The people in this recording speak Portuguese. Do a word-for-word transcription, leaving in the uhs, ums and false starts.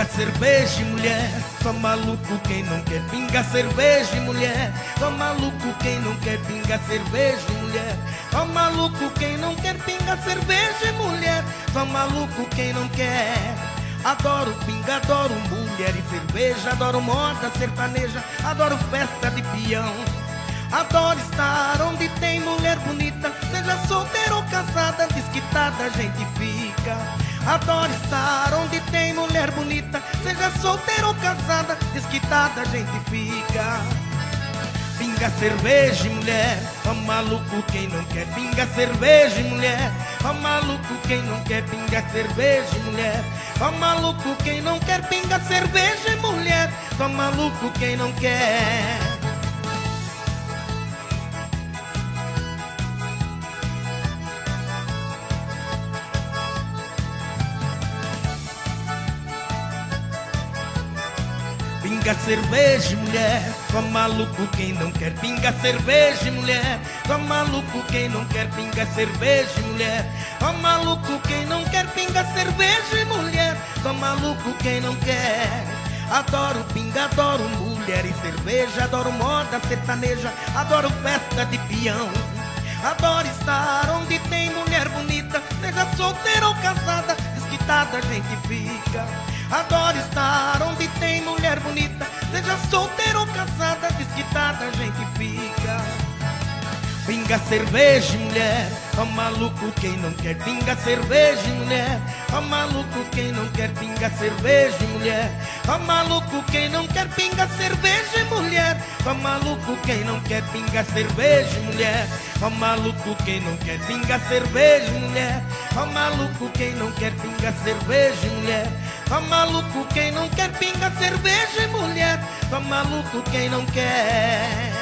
cerveja e mulher, só maluco quem não quer pinga cerveja e mulher. Só maluco quem não quer pinga cerveja e mulher. Só maluco quem não quer pinga cerveja e mulher. Só maluco quem não quer. Adoro pinga, adoro mulher e cerveja. Adoro moda sertaneja, adoro festa de peão. Adoro estar onde tem mulher bonita, seja solteira ou casada, desquitada a gente fica. Adoro estar onde tem mulher bonita, seja solteira ou casada, desquitada a gente fica. Pinga cerveja e mulher, ó maluco quem não quer pinga cerveja e mulher. Ó maluco quem não quer pinga cerveja e mulher. Ó maluco quem não quer pinga cerveja e mulher. Ó maluco quem não quer. Pinga cerveja, mulher, só maluco quem não quer pinga cerveja, mulher. Só maluco quem não quer pinga cerveja, mulher. Só maluco quem não quer pinga cerveja, mulher. Só maluco quem não quer. Adoro pinga, adoro mulher e cerveja. Adoro moda sertaneja, adoro festa de peão. Adoro estar onde tem mulher bonita, seja solteira ou casada, desquitada a gente fica. Adoro estar onde tem mulher bonita, seja solteira ou casada, desquitada a gente fica. Pinga cerveja, mulher, ó maluco quem não quer pinga cerveja, mulher. Ó maluco quem não quer pinga cerveja, mulher. Ó maluco quem não quer pinga cerveja, mulher. Ó maluco quem não quer pinga cerveja, mulher. Ó maluco quem não quer pinga cerveja, mulher. Ó maluco quem não quer pinga cerveja, mulher. Ó maluco quem não quer pinga cerveja, mulher. Ó maluco quem não quer.